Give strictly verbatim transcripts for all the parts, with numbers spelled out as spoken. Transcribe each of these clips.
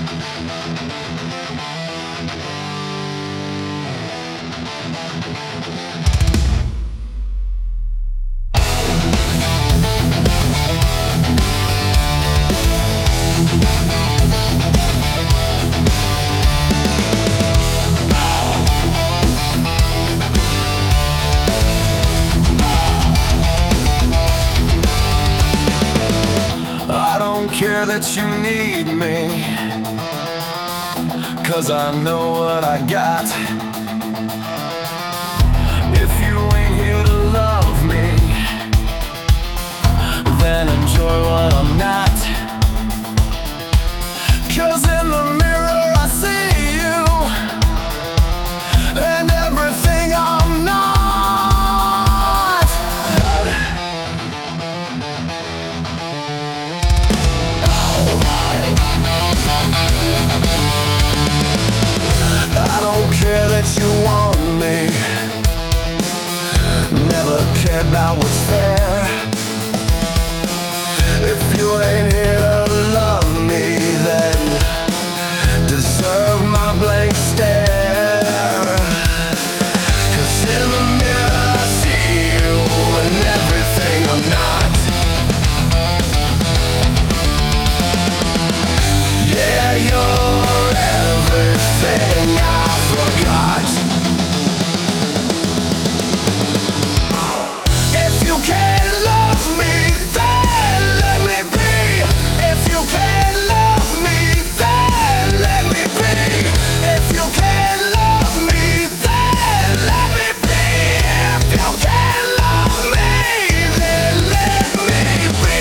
I don't care that you need me, 'cause I know what I got. If you ain't here to love me, then enjoy what I'm not. 'Cause in the mirror I see you and everything I'm not. I don't care that you want me, never cared about what's fair. If you ain't here to love me, then deserve my blank stare. 'Cause in the mirror I see you and everything I'm not. Yeah, you're everything I forgot. If you can't love me, then let me be. If you can't love me, then let me be. If you can't love me, then let me be. If you can't love me, then let me be.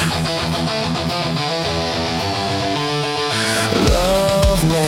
Love me.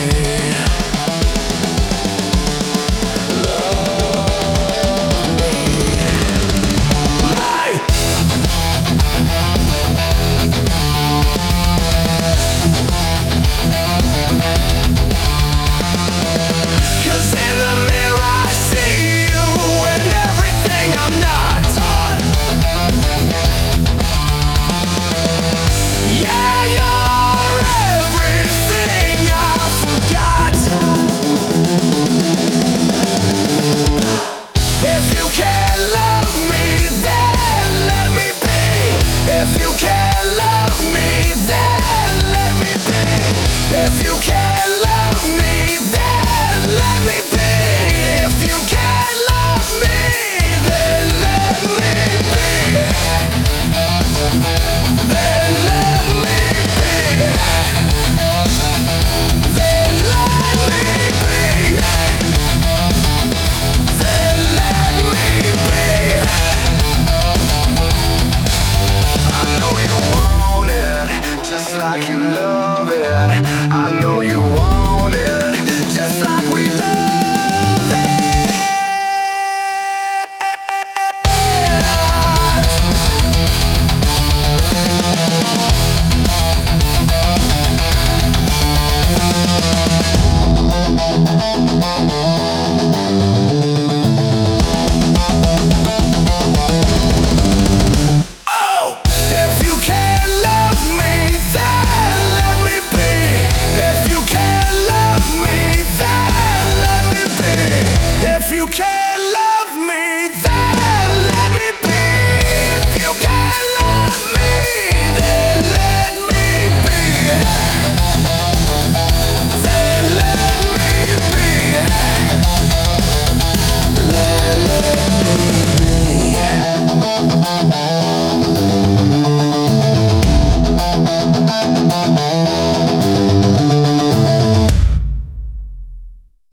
If you can't love me, then let me be. If you can't love me, then let me be. Then let me be. Then let me be. Then let me be. I know you want it, just like you love it. I know you want it, just like we love it. Oh, if you can't love me, then let me be. If you can't love me, then let me be. If you can't love me, then let me be. If you can't love me, then let me be. Then let me be. Then let me be.